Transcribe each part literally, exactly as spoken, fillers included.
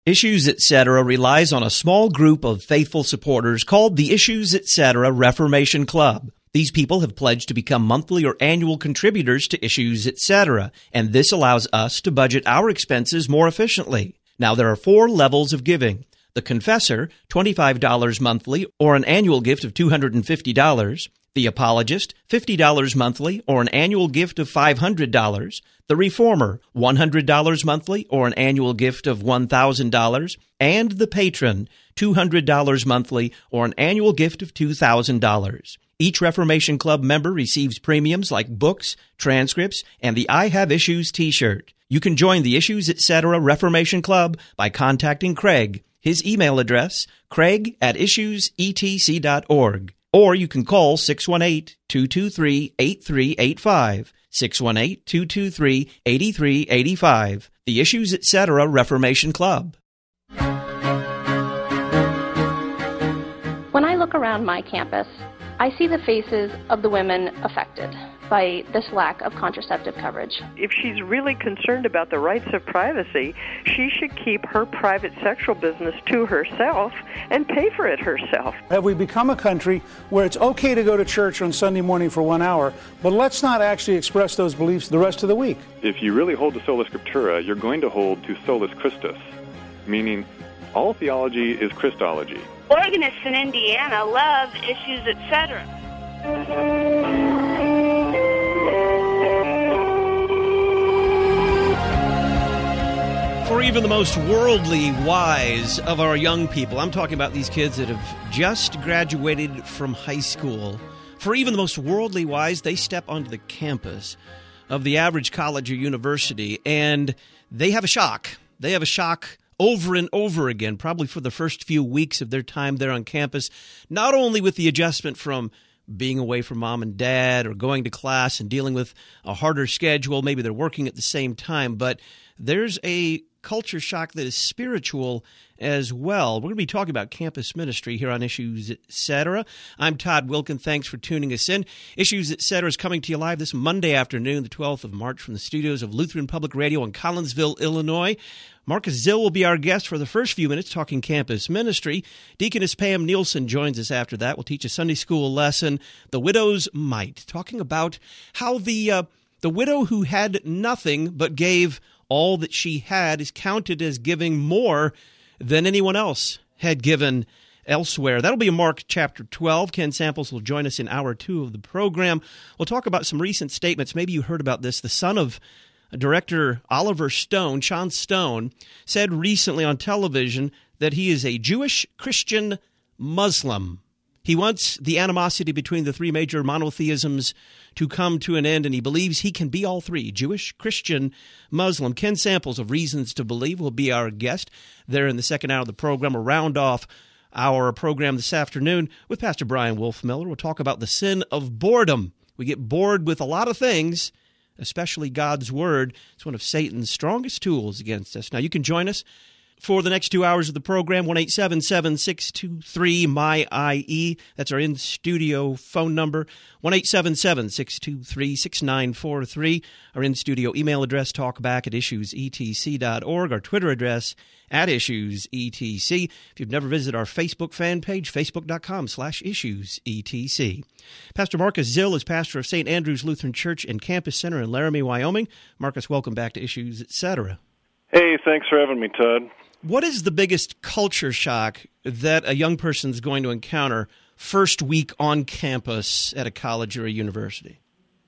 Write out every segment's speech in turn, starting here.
Issues Etc. relies on a small group of faithful supporters called the Issues Etc. Reformation Club. These people have pledged to become monthly or annual contributors to Issues Etc., and this allows us to budget our expenses more efficiently. Now, there are four levels of giving. The Confessor, twenty-five dollars monthly or an annual gift of two hundred fifty dollars. The Apologist, fifty dollars monthly or an annual gift of five hundred dollars. The Reformer, one hundred dollars monthly or an annual gift of one thousand dollars. And the Patron, two hundred dollars monthly or an annual gift of two thousand dollars. Each Reformation Club member receives premiums like books, transcripts, and the I Have Issues t-shirt. You can join the Issues Etc. Reformation Club by contacting Craig. His email address, craig at issues e t c dot org. Or you can call six one eight, two two three, eight three eight five, six one eight, two two three, eight three eight five. The Issues Etc. Reformation Club. When I look around my campus, I see the faces of the women affected by this lack of contraceptive coverage. If she's really concerned about the rights of privacy, she should keep her private sexual business to herself and pay for it herself. Have we become a country where it's okay to go to church on Sunday morning for one hour, but let's not actually express those beliefs the rest of the week? If you really hold to sola scriptura, you're going to hold to solus Christus, meaning all theology is Christology. Organists in Indiana love Issues Etc. For even the most worldly wise of our young people, I'm talking about these kids that have just graduated from high school. For even the most worldly wise, they step onto the campus of the average college or university, and they have a shock. They have a shock over and over again, probably for the first few weeks of their time there on campus, not only with the adjustment from being away from mom and dad or going to class and dealing with a harder schedule, maybe they're working at the same time, but there's a culture shock that is spiritual as well. We're going to be talking about campus ministry here on Issues Etc. I'm Todd Wilkin. Thanks for tuning us in. Issues Etc. is coming to you live this Monday afternoon, the twelfth of March, from the studios of Lutheran Public Radio in Collinsville, Illinois. Marcus Zill will be our guest for the first few minutes talking campus ministry. Deaconess Pam Nielsen joins us after that. We'll teach a Sunday school lesson, The Widow's Mite, talking about how the uh, the widow who had nothing but gave all that she had is counted as giving more than anyone else had given elsewhere. That'll be in Mark chapter twelve. Ken Samples will join us in hour two of the program. We'll talk about some recent statements. Maybe you heard about this. The son of director Oliver Stone, Sean Stone, said recently on television that he is a Jewish Christian Muslim. He wants the animosity between the three major monotheisms to come to an end, and he believes he can be all three, Jewish, Christian, Muslim. Ken Samples of Reasons to Believe will be our guest there in the second hour of the program. We'll round off our program this afternoon with Pastor Brian Wolfmiller. We'll talk about the sin of boredom. We get bored with a lot of things, especially God's Word. It's one of Satan's strongest tools against us. Now, you can join us for the next two hours of the program, one eight seven seven, six two three, M Y I E. That's our in-studio phone number, one eight seven seven, six two three, six nine four three. Our in-studio email address, talkback at issues e t c dot org. Our Twitter address, at issues e t c. If you've never visited our Facebook fan page, facebook.com slash issues etc. Pastor Marcus Zill is pastor of Saint Andrew's Lutheran Church and Campus Center in Laramie, Wyoming. Marcus, welcome back to Issues Etc. Hey, thanks for having me, Todd. What is the biggest culture shock that a young person is going to encounter first week on campus at a college or a university?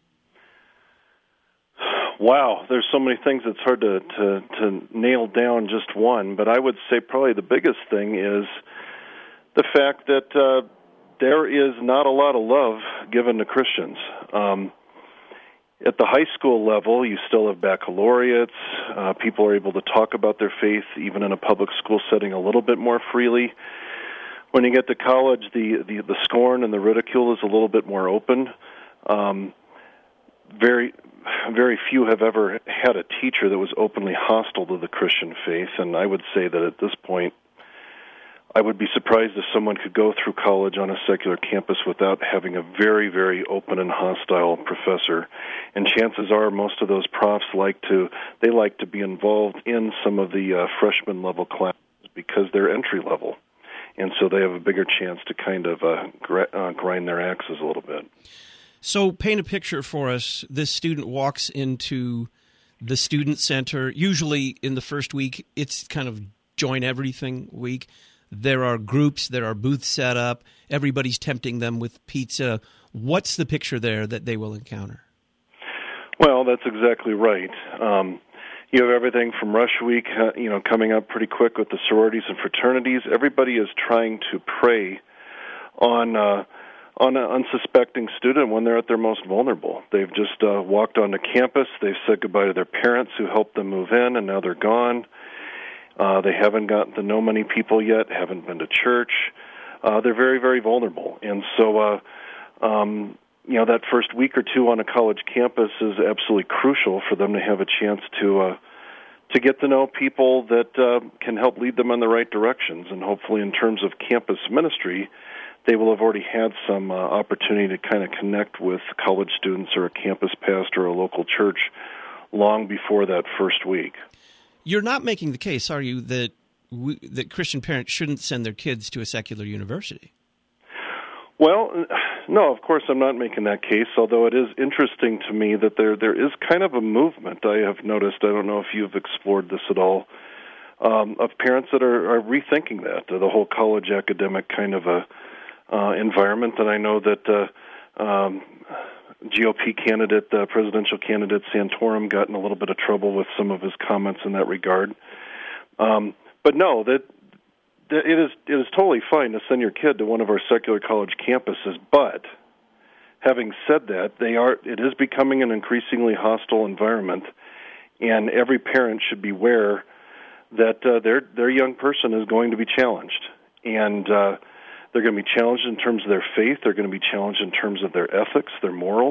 Wow, there's so many things it's hard to, to, to nail down just one, but I would say probably the biggest thing is the fact that uh, there is not a lot of love given to Christians. Um, At the high school level, you still have baccalaureates. Uh, people are able to talk about their faith, even in a public school setting, a little bit more freely. When you get to college, the, the, the scorn and the ridicule is a little bit more open. Um, very, very few have ever had a teacher that was openly hostile to the Christian faith, and I would say that at this point, I would be surprised if someone could go through college on a secular campus without having a very, very open and hostile professor. And chances are most of those profs like to, they like to be involved in some of the uh, freshman level class because they're entry level. And so they have a bigger chance to kind of uh, gr- uh, grind their axes a little bit. So paint a picture for us. This student walks into the student center. Usually in the first week, it's kind of join everything week. There are groups, there are booths set up. Everybody's tempting them with pizza. What's the picture there that they will encounter? Well, that's exactly right. Um, you have everything from Rush Week, uh, you know, coming up pretty quick with the sororities and fraternities. Everybody is trying to prey on uh, on an unsuspecting student when they're at their most vulnerable. They've just uh, walked onto campus. They've said goodbye to their parents who helped them move in, and now they're gone. Uh, they haven't gotten to know many people yet, haven't been to church. Uh, they're very, very vulnerable. And so, uh, um, you know, that first week or two on a college campus is absolutely crucial for them to have a chance to uh, to get to know people that uh, can help lead them in the right directions. And hopefully in terms of campus ministry, they will have already had some uh, opportunity to kind of connect with college students or a campus pastor or a local church long before that first week. You're not making the case, are you, that we, that Christian parents shouldn't send their kids to a secular university? Well, no, of course I'm not making that case, although it is interesting to me that there there is kind of a movement I have noticed. I don't know if you've explored this at all, um, of parents that are, are rethinking that, the whole college academic kind of a uh, environment. And I know that uh, um, G O P candidate, uh, presidential candidate Santorum got in a little bit of trouble with some of his comments in that regard. Um, but no, that it is it is totally fine to send your kid to one of our secular college campuses. But having said that, they are it is becoming an increasingly hostile environment, and every parent should be aware that uh, their their young person is going to be challenged, and uh, they're going to be challenged in terms of their faith. They're going to be challenged in terms of their ethics, their morals,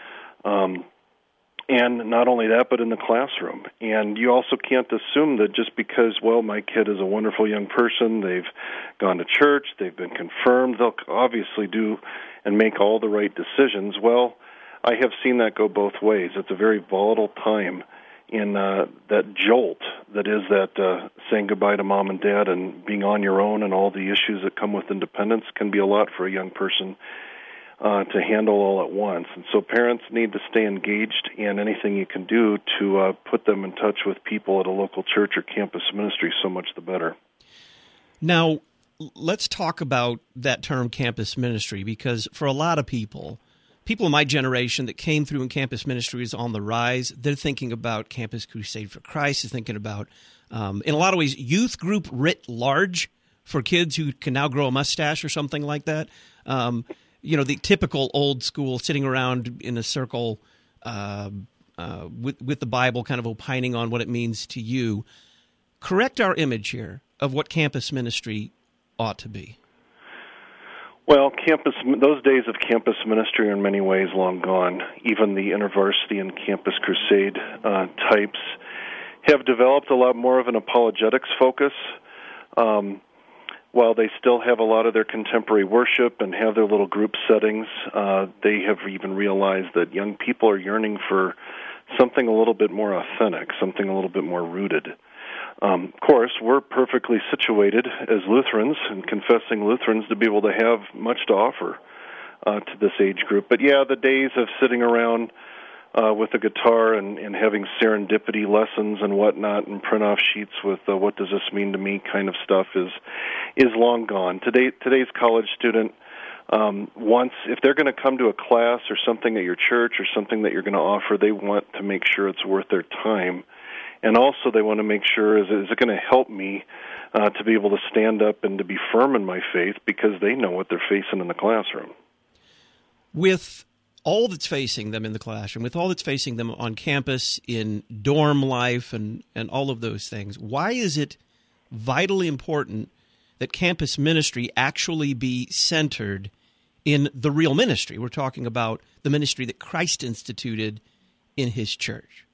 um, and not only that, but in the classroom. And you also can't assume that just because, well, my kid is a wonderful young person, they've gone to church, they've been confirmed, they'll obviously do and make all the right decisions. Well, I have seen that go both ways. It's a very volatile time in uh, that jolt that is that uh, saying goodbye to mom and dad and being on your own and all the issues that come with independence can be a lot for a young person uh, to handle all at once. And so parents need to stay engaged, and anything you can do to uh, put them in touch with people at a local church or campus ministry, so much the better. Now, let's talk about that term campus ministry, because for a lot of people, people in my generation that came through in campus ministry is on the rise. They're thinking about Campus Crusade for Christ. They're thinking about, um, in a lot of ways, youth group writ large for kids who can now grow a mustache or something like that. Um, you know, the typical old school sitting around in a circle uh, uh, with, with the Bible, kind of opining on what it means to you. Correct our image here of what campus ministry ought to be. Well, campus those days of campus ministry are in many ways long gone. Even the InterVarsity and Campus Crusade uh, types have developed a lot more of an apologetics focus. Um, while they still have a lot of their contemporary worship and have their little group settings, uh, they have even realized that young people are yearning for something a little bit more authentic, something a little bit more rooted. Um, of course, we're perfectly situated as Lutherans and confessing Lutherans to be able to have much to offer uh, to this age group. But yeah, the days of sitting around uh, with a guitar and, and having serendipity lessons and whatnot and print off sheets with uh, what does this mean to me kind of stuff is is long gone. Today, today's college student um, wants, if they're going to come to a class or something at your church or something that you're going to offer, they want to make sure it's worth their time. And also they want to make sure, is, is it going to help me uh, to be able to stand up and to be firm in my faith, because they know what they're facing in the classroom. With all that's facing them in the classroom, with all that's facing them on campus, in dorm life, and, and all of those things, why is it vitally important that campus ministry actually be centered in the real ministry? We're talking about the ministry that Christ instituted in his church.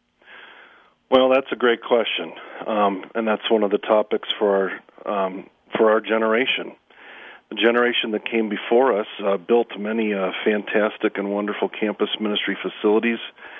Well, that's a great question, um, and that's one of the topics for our um, for our generation. The generation that came before us uh, built many uh, fantastic and wonderful campus ministry facilities.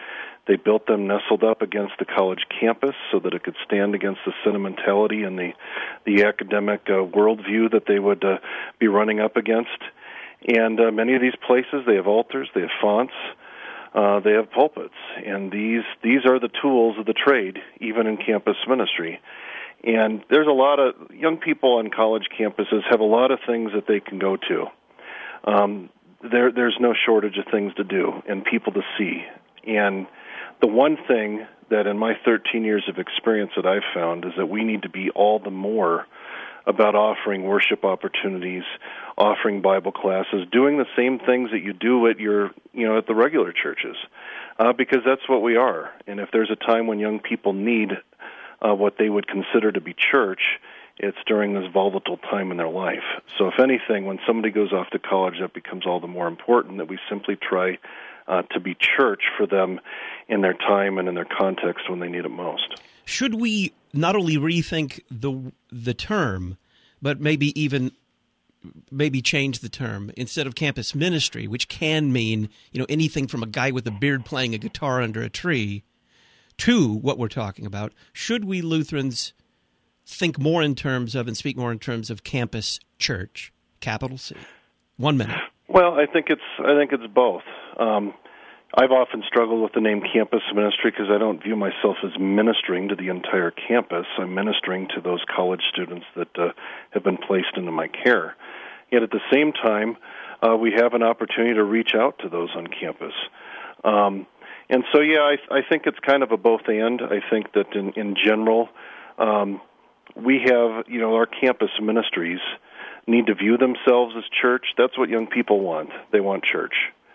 They built them nestled up against the college campus so that it could stand against the sentimentality and the, the academic uh, worldview that they would uh, be running up against. And uh, many of these places, they have altars, they have fonts, uh, they have pulpits. And these these are the tools of the trade, even in campus ministry. And there's a lot of young people on college campuses have a lot of things that they can go to. Um, there, there's no shortage of things to do and people to see. And the one thing that in my thirteen years of experience that I've found is that we need to be all the more about offering worship opportunities, offering Bible classes, doing the same things that you do at your, you know, at the regular churches, uh, because that's what we are. And if there's a time when young people need uh, what they would consider to be church, it's during this volatile time in their life. So if anything, when somebody goes off to college, that becomes all the more important that we simply try uh, to be church for them in their time and in their context when they need it most. Should we not only rethink the the term, but maybe even maybe change the term instead of campus ministry, which can mean, you know, anything from a guy with a beard playing a guitar under a tree to what we're talking about? Should we Lutherans think more in terms of and speak more in terms of campus church, capital C? One minute. Well, I think it's I think it's both. Um, I've often struggled with the name campus ministry because I don't view myself as ministering to the entire campus. I'm ministering to those college students that uh, have been placed into my care. Yet at the same time, uh, we have an opportunity to reach out to those on campus. Um, and so, yeah, I, I think it's kind of a both and. I think that in, in general, um, we have, you know, our campus ministries need to view themselves as church. That's what young people want. They want church.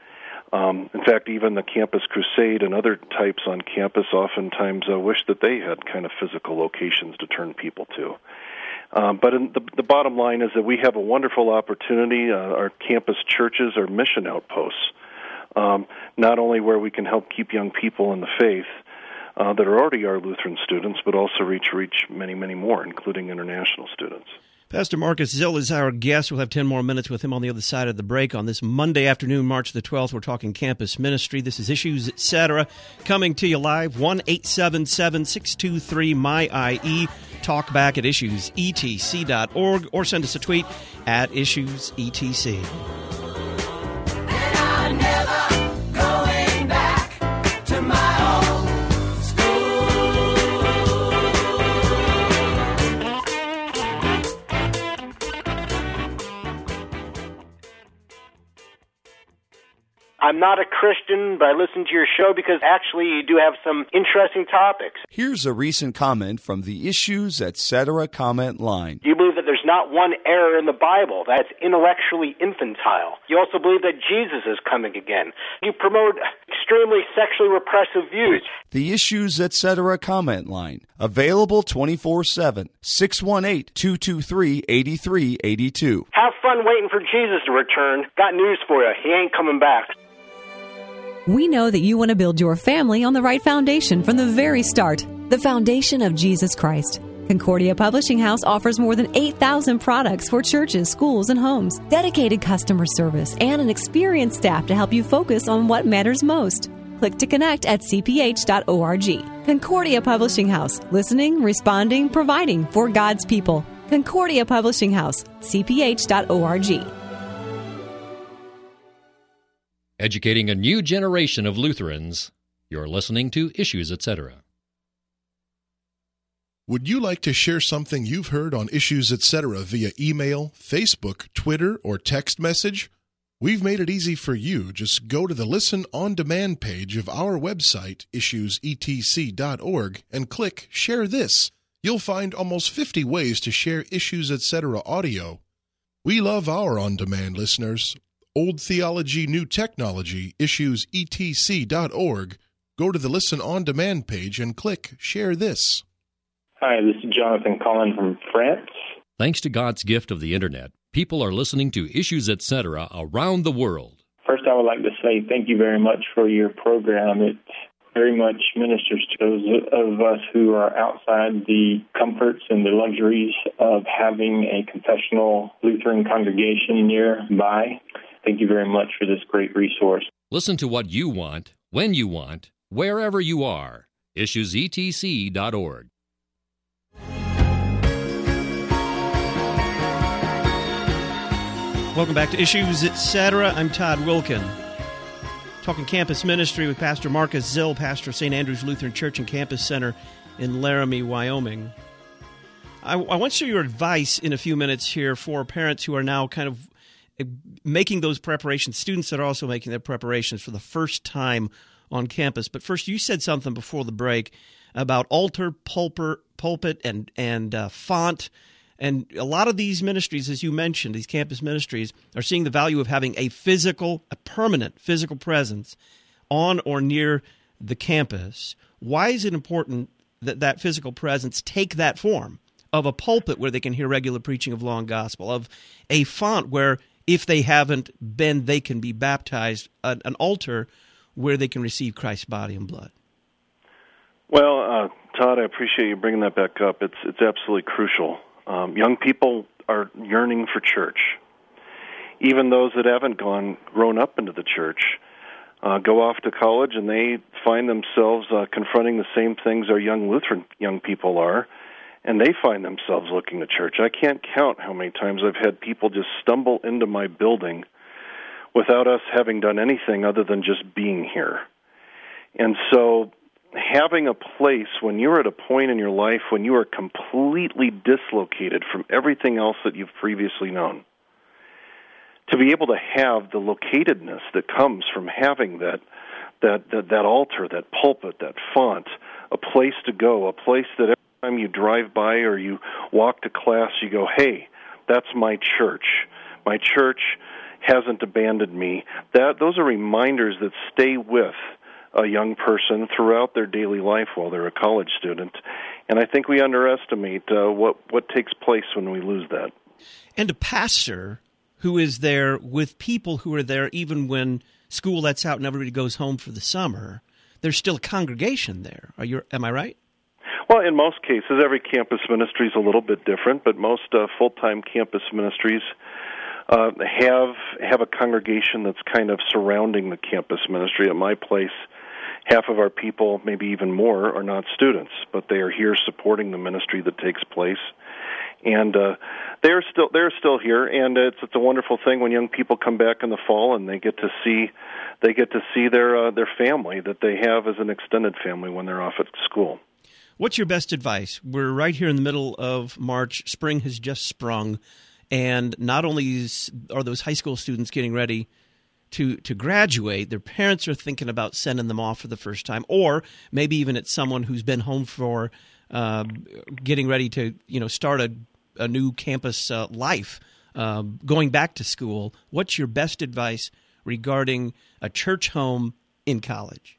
Um, in fact, even the Campus Crusade and other types on campus oftentimes uh, wish that they had kind of physical locations to turn people to. Um, but in the, the bottom line is that we have a wonderful opportunity. Uh, our campus churches are mission outposts, um, not only where we can help keep young people in the faith uh, that are already our Lutheran students, but also reach reach many, many more, including international students. Pastor Marcus Zill is our guest. We'll have ten more minutes with him on the other side of the break. On this Monday afternoon, March the twelfth, we're talking campus ministry. This is Issues, et cetera, coming to you live, one eight seven seven, six two three, M Y I E. Talk back at issues e t c dot org or send us a tweet at issues e t c. I'm not a Christian, but I listen to your show because actually you do have some interesting topics. Here's a recent comment from the Issues, et cetera comment line. You believe that there's not one error in the Bible, that's intellectually infantile. You also believe that Jesus is coming again. You promote extremely sexually repressive views. The Issues, et cetera comment line. Available twenty-four seven, six one eight, two two three, eight three eight two. Have fun waiting for Jesus to return. Got news for you. He ain't coming back. We know that you want to build your family on the right foundation from the very start, the foundation of Jesus Christ. Concordia Publishing House offers more than eight thousand products for churches, schools, and homes, dedicated customer service, and an experienced staff to help you focus on what matters most. Click to connect at c p h dot org. Concordia Publishing House, listening, responding, providing for God's people. Concordia Publishing House, c p h dot org. Educating a new generation of Lutherans. You're listening to Issues, et cetera. Would you like to share something you've heard on Issues, et cetera via email, Facebook, Twitter, or text message? We've made it easy for you. Just go to the Listen On Demand page of our website, issues e t c dot org, and click Share This. You'll find almost fifty ways to share Issues, et cetera audio. We love our on-demand listeners. Old Theology, New Technology, issues e t c dot org. Go to the Listen On Demand page and click Share This. Hi, this is Jonathan calling from France. Thanks to God's gift of the Internet, people are listening to Issues, et cetera around the world. First, I would like to say thank you very much for your program. It very much ministers to those of us who are outside the comforts and the luxuries of having a confessional Lutheran congregation nearby. Thank you very much for this great resource. Listen to what you want, when you want, wherever you are. issues e t c dot org. Welcome back to Issues, et cetera. I'm Todd Wilkin. Talking campus ministry with Pastor Marcus Zill, pastor of Saint Andrew's Lutheran Church and Campus Center in Laramie, Wyoming. I, I want to share your advice in a few minutes here for parents who are now kind of making those preparations, students that are also making their preparations for the first time on campus. But first, you said something before the break about altar, pulpit, pulpit and, and uh, font. And a lot of these ministries, as you mentioned, these campus ministries, are seeing the value of having a physical, a permanent physical presence on or near the campus. Why is it important that that physical presence take that form of a pulpit where they can hear regular preaching of law and gospel, of a font where, if they haven't been, they can be baptized, an, an altar where they can receive Christ's body and blood? Well, uh, Todd, I appreciate you bringing that back up. It's it's absolutely crucial. Um, young people are yearning for church. Even those that haven't gone grown up into the church uh, go off to college, and they find themselves uh, confronting the same things our young Lutheran young people are, and they find themselves looking to church. I can't count how many times I've had people just stumble into my building without us having done anything other than just being here. And so having a place when you're at a point in your life when you are completely dislocated from everything else that you've previously known, to be able to have the locatedness that comes from having that that that, that altar, that pulpit, that font, a place to go, a place that every time you drive by or you walk to class, you go, hey, that's my church. My church hasn't abandoned me. That those are reminders that stay with a young person throughout their daily life while they're a college student. And I think we underestimate uh, what, what takes place when we lose that. And a pastor who is there with people who are there even when school lets out and everybody goes home for the summer, there's still a congregation there. Are you? Am I right? Well, in most cases, every campus ministry is a little bit different, but most uh, full-time campus ministries uh, have have a congregation that's kind of surrounding the campus ministry. At my place, half of our people, maybe even more, are not students, but they are here supporting the ministry that takes place. And uh, they're still they're still here, and it's it's a wonderful thing when young people come back in the fall and they get to see they get to see their uh, their family that they have as an extended family when they're off at school. What's your best advice? We're right here in the middle of March. Spring has just sprung, and not only is, are those high school students getting ready to to graduate, their parents are thinking about sending them off for the first time, or maybe even it's someone who's been home for uh, getting ready to you know start a, a new campus uh, life, uh, going back to school. What's your best advice regarding a church home in college?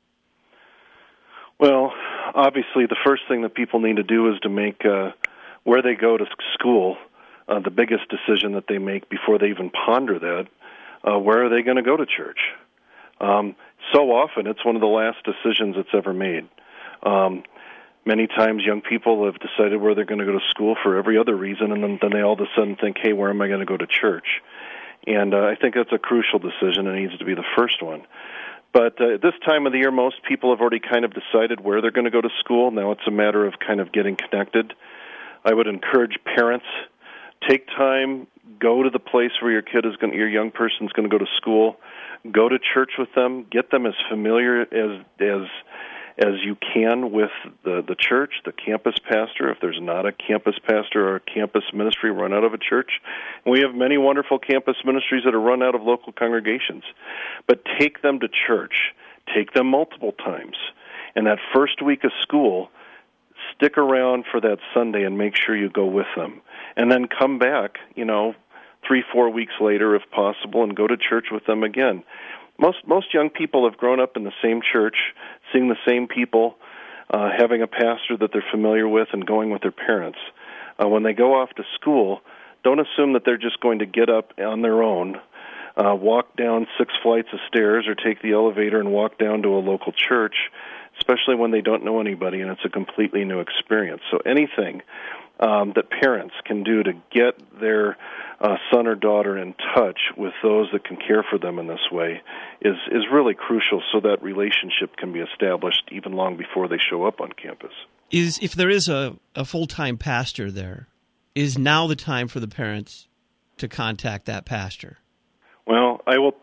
Well, obviously, the first thing that people need to do is to make uh, where they go to school uh, the biggest decision that they make before they even ponder that. Uh, where are they going to go to church? Um, so often, it's one of the last decisions that's ever made. Um, many times, young people have decided where they're going to go to school for every other reason, and then, then they all of a sudden think, hey, where am I going to go to church? And uh, I think that's a crucial decision and needs to be the first one. But uh, at this time of the year, most people have already kind of decided where they're going to go to school. Now it's a matter of kind of getting connected. I would encourage parents, take time, go to the place where your kid is going, your young person is going to go to school. Go to church with them. Get them as familiar as as as you can with the the church, the campus pastor. If there's not a campus pastor or a campus ministry run out of a church, and we have many wonderful campus ministries that are run out of local congregations. But take them to church. Take them multiple times. And that first week of school, stick around for that Sunday and make sure you go with them. And then come back, you know, three, four weeks later, if possible, and go to church with them again. Most most young people have grown up in the same church, seeing the same people, uh, having a pastor that they're familiar with, and going with their parents. Uh, when they go off to school, don't assume that they're just going to get up on their own, uh, walk down six flights of stairs, or take the elevator and walk down to a local church, especially when they don't know anybody and it's a completely new experience. So anything um, that parents can do to get their uh, son or daughter in touch with those that can care for them in this way is, is really crucial so that relationship can be established even long before they show up on campus. Is if there is a, a full-time pastor there, is now the time for the parents to contact that pastor? Well, I will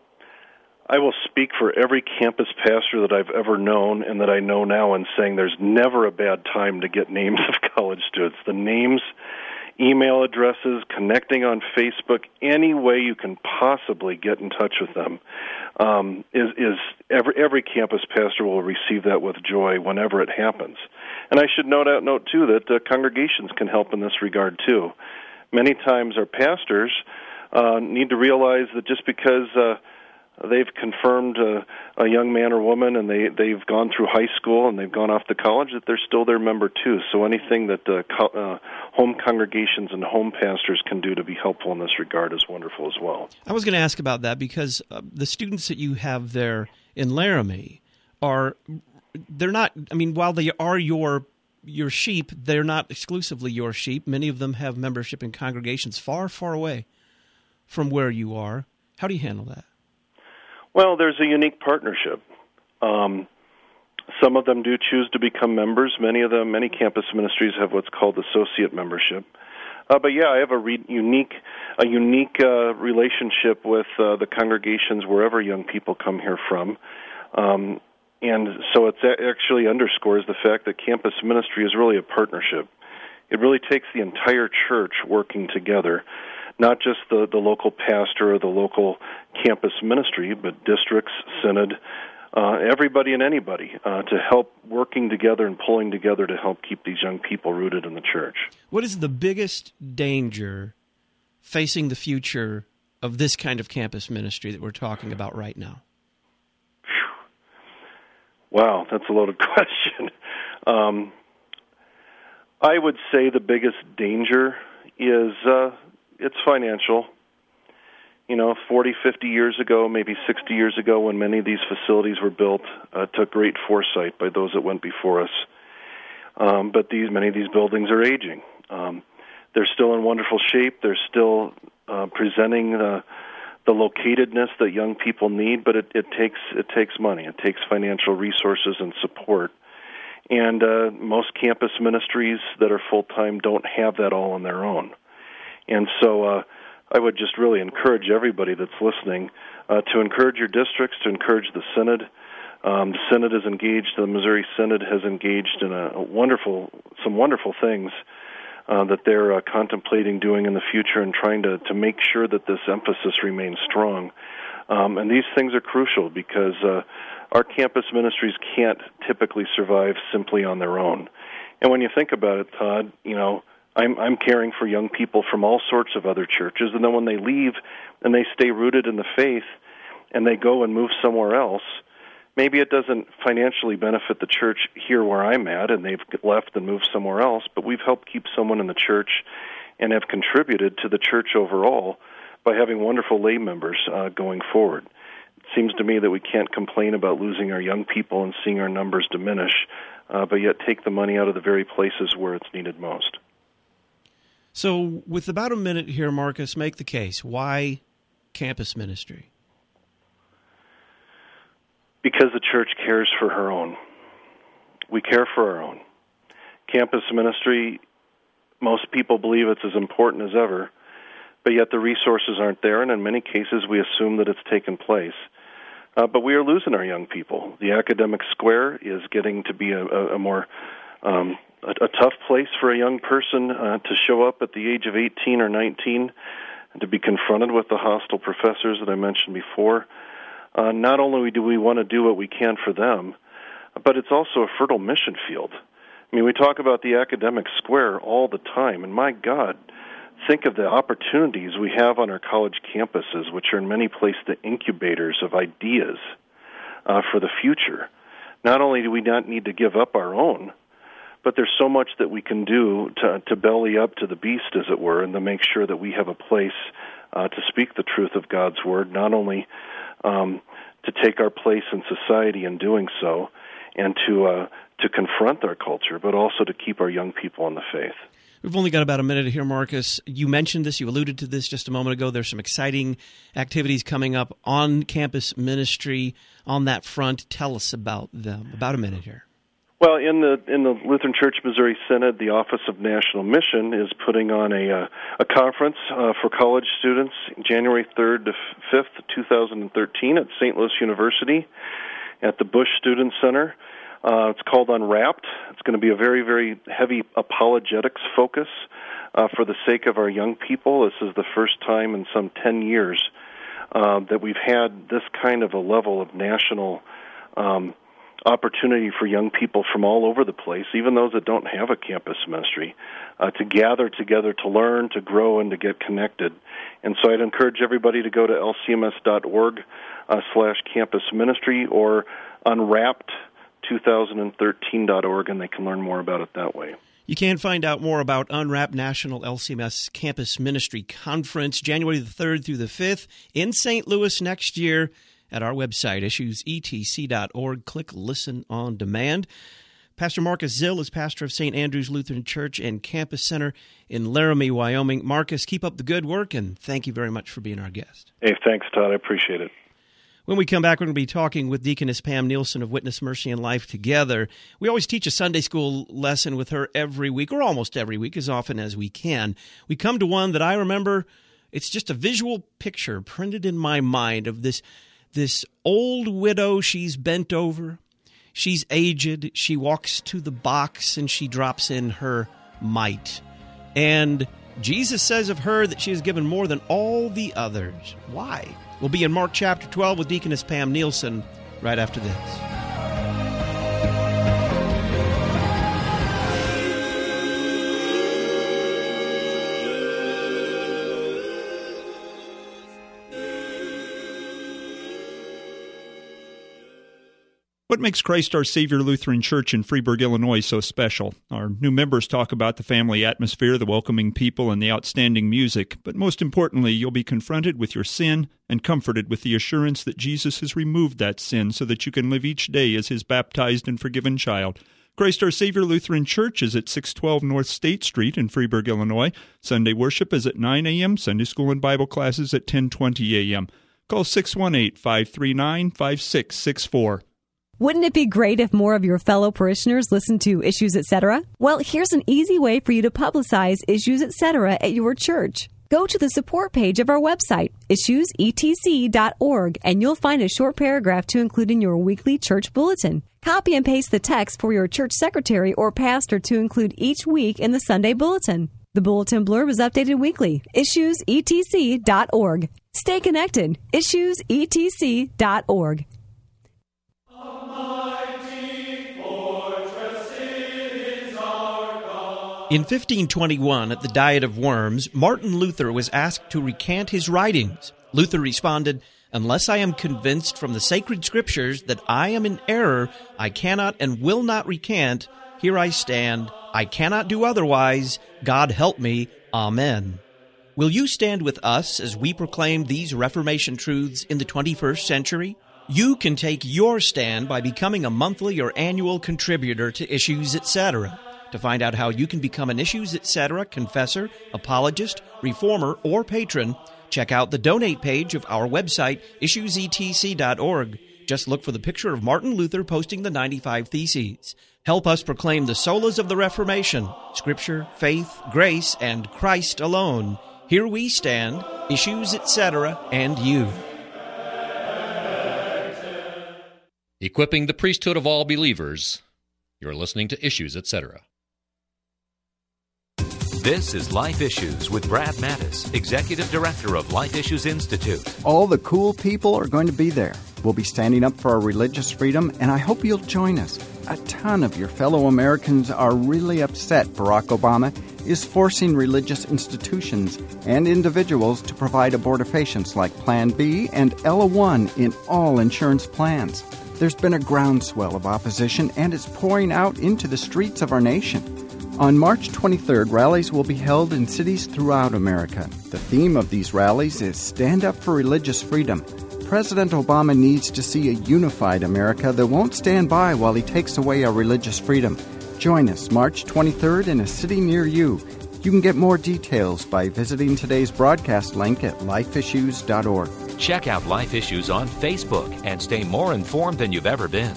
I will speak for every campus pastor that I've ever known and that I know now in saying there's never a bad time to get names of college students. The names, email addresses, connecting on Facebook, any way you can possibly get in touch with them, um, is, is every, every campus pastor will receive that with joy whenever it happens. And I should note out note too that uh, congregations can help in this regard too. Many times our pastors uh, need to realize that just because uh, they've confirmed uh, a young man or woman and they, they've gone through high school and they've gone off to college, that they're still their member too. So anything that uh, co- uh, home congregations and home pastors can do to be helpful in this regard is wonderful as well. I was going to ask about that because uh, the students that you have there in Laramie are, they're not, I mean, while they are your your sheep, they're not exclusively your sheep. Many of them have membership in congregations far, far away from where you are. How do you handle that? Well, there's a unique partnership. Um, some of them do choose to become members. Many of them, many campus ministries have what's called associate membership. Uh, but yeah, I have a re- unique, a unique uh, relationship with uh, the congregations wherever young people come here from, um, and so it actually underscores the fact that campus ministry is really a partnership. It really takes the entire church working together. Not just the, the local pastor or the local campus ministry, but districts, synod, uh, everybody and anybody uh, to help working together and pulling together to help keep these young people rooted in the church. What is the biggest danger facing the future of this kind of campus ministry that we're talking about right now? Wow, that's a loaded question. Um, I would say the biggest danger is... Uh, It's financial. You know, forty, fifty years ago, maybe sixty years ago, when many of these facilities were built, uh, took great foresight by those that went before us. Um, but these many of these buildings are aging. Um, they're still in wonderful shape. They're still uh, presenting the, the locatedness that young people need, but it, it takes it takes money. It takes financial resources and support. And uh, most campus ministries that are full-time don't have that all on their own. And so uh, I would just really encourage everybody that's listening uh, to encourage your districts, to encourage the Synod. Um, the Synod is engaged, the Missouri Synod has engaged in a, a wonderful, some wonderful things uh, that they're uh, contemplating doing in the future and trying to, to make sure that this emphasis remains strong. Um, and these things are crucial because uh, our campus ministries can't typically survive simply on their own. And when you think about it, Todd, you know, I'm, I'm caring for young people from all sorts of other churches, and then when they leave and they stay rooted in the faith and they go and move somewhere else, maybe it doesn't financially benefit the church here where I'm at, and they've left and moved somewhere else, but we've helped keep someone in the church and have contributed to the church overall by having wonderful lay members uh, going forward. It seems to me that we can't complain about losing our young people and seeing our numbers diminish, uh, but yet take the money out of the very places where it's needed most. So with about a minute here, Marcus, make the case. Why campus ministry? Because the church cares for her own. We care for our own. Campus ministry, most people believe it's as important as ever, but yet the resources aren't there, and in many cases we assume that it's taken place. Uh, but we are losing our young people. The academic square is getting to be a, a, a more... Um, A, a tough place for a young person uh, to show up at the age of eighteen or nineteen and to be confronted with the hostile professors that I mentioned before. Uh, not only do we want to do what we can for them, but it's also a fertile mission field. I mean, we talk about the academic square all the time, and my God, think of the opportunities we have on our college campuses, which are in many places the incubators of ideas uh, for the future. Not only do we not need to give up our own, but there's so much that we can do to, to belly up to the beast, as it were, and to make sure that we have a place uh, to speak the truth of God's Word, not only um, to take our place in society in doing so and to uh, to confront our culture, but also to keep our young people in the faith. We've only got about a minute here, Marcus. You mentioned this, you alluded to this just a moment ago. There's some exciting activities coming up on campus ministry on that front. Tell us about them. About a minute here. Well, in the in the Lutheran Church Missouri Synod, the Office of National Mission is putting on a uh, a conference uh, for college students January third to fifth, two thousand thirteen at Saint Louis University at the Bush Student Center. Uh, it's called Unwrapped. It's going to be a very, very heavy apologetics focus uh, for the sake of our young people. This is the first time in some ten years uh, that we've had this kind of a level of national um, opportunity for young people from all over the place, even those that don't have a campus ministry, uh, to gather together to learn, to grow, and to get connected. And so I'd encourage everybody to go to L C M S dot org uh, slash campus ministry or Unwrapped two thousand thirteen dot org, and they can learn more about it that way. You can find out more about Unwrapped National L C M S Campus Ministry Conference, January the third through the fifth in Saint Louis next year at our website, issues e t c dot org. Click Listen on Demand. Pastor Marcus Zill is pastor of Saint Andrew's Lutheran Church and Campus Center in Laramie, Wyoming. Marcus, keep up the good work, and thank you very much for being our guest. Hey, thanks, Todd. I appreciate it. When we come back, we're going to be talking with Deaconess Pam Nielsen of Witness, Mercy, and Life Together. We always teach a Sunday school lesson with her every week, or almost every week, as often as we can. We come to one that I remember. It's just a visual picture printed in my mind of this, this old widow. She's bent over. She's aged. She walks to the box, and she drops in her mite. And Jesus says of her that she has given more than all the others. Why? We'll be in Mark chapter twelve with Deaconess Pam Nielsen right after this. What makes Christ Our Savior Lutheran Church in Freeburg, Illinois so special? Our new members talk about the family atmosphere, the welcoming people, and the outstanding music. But most importantly, you'll be confronted with your sin and comforted with the assurance that Jesus has removed that sin so that you can live each day as His baptized and forgiven child. Christ Our Savior Lutheran Church is at six twelve North State Street in Freeburg, Illinois. Sunday worship is at nine a.m., Sunday school and Bible classes at ten twenty a.m. Call six one eight, five three nine, five six six four. Wouldn't it be great if more of your fellow parishioners listened to Issues Etc.? Well, here's an easy way for you to publicize Issues Etc. at your church. Go to the support page of our website, issues e t c dot org, and you'll find a short paragraph to include in your weekly church bulletin. Copy and paste the text for your church secretary or pastor to include each week in the Sunday bulletin. The bulletin blurb is updated weekly. issues e t c dot org. Stay connected. issues e t c dot org. In fifteen twenty-one, at the Diet of Worms, Martin Luther was asked to recant his writings. Luther responded, "Unless I am convinced from the sacred scriptures that I am in error, I cannot and will not recant. Here I stand. I cannot do otherwise. God help me. Amen." Will you stand with us as we proclaim these Reformation truths in the twenty-first century? You can take your stand by becoming a monthly or annual contributor to Issues Etc. To find out how you can become an Issues Etc. confessor, apologist, reformer, or patron, check out the donate page of our website, issues e t c dot org. Just look for the picture of Martin Luther posting the ninety-five Theses. Help us proclaim the solas of the Reformation, Scripture, faith, grace, and Christ alone. Here we stand, Issues Etc. and you. Equipping the priesthood of all believers. You're listening to Issues Etc. This is Life Issues with Brad Mattis, Executive Director of Life Issues Institute. All the cool people are going to be there. We'll be standing up for our religious freedom, and I hope you'll join us. A ton of your fellow Americans are really upset Barack Obama is forcing religious institutions and individuals to provide abortifacients like Plan B and Ella one in all insurance plans. There's been a groundswell of opposition, and it's pouring out into the streets of our nation. On March twenty-third, rallies will be held in cities throughout America. The theme of these rallies is Stand Up for Religious Freedom. President Obama needs to see a unified America that won't stand by while he takes away our religious freedom. Join us March twenty-third in a city near you. You can get more details by visiting today's broadcast link at life issues dot org. Check out Life Issues on Facebook and stay more informed than you've ever been.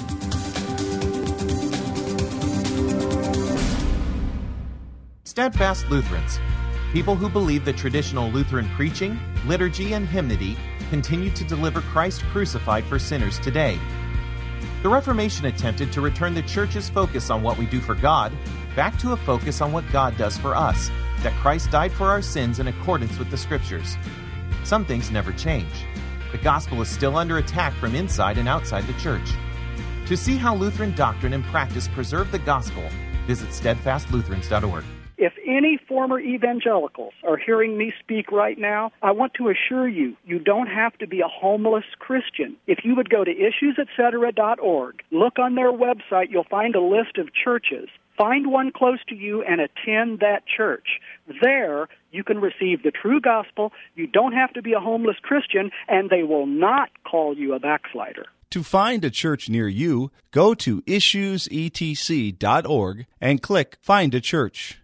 Steadfast Lutherans, people who believe that traditional Lutheran preaching, liturgy, and hymnody continue to deliver Christ crucified for sinners today. The Reformation attempted to return the Church's focus on what we do for God back to a focus on what God does for us, that Christ died for our sins in accordance with the Scriptures. Some things never change. The gospel is still under attack from inside and outside the Church. To see how Lutheran doctrine and practice preserve the gospel, visit steadfast lutherans dot org. If any former evangelicals are hearing me speak right now, I want to assure you, you don't have to be a homeless Christian. If you would go to issues et cetera dot org, look on their website, you'll find a list of churches. Find one close to you and attend that church. There, you can receive the true gospel. You don't have to be a homeless Christian, and they will not call you a backslider. To find a church near you, go to issues e t c dot org and click Find a Church.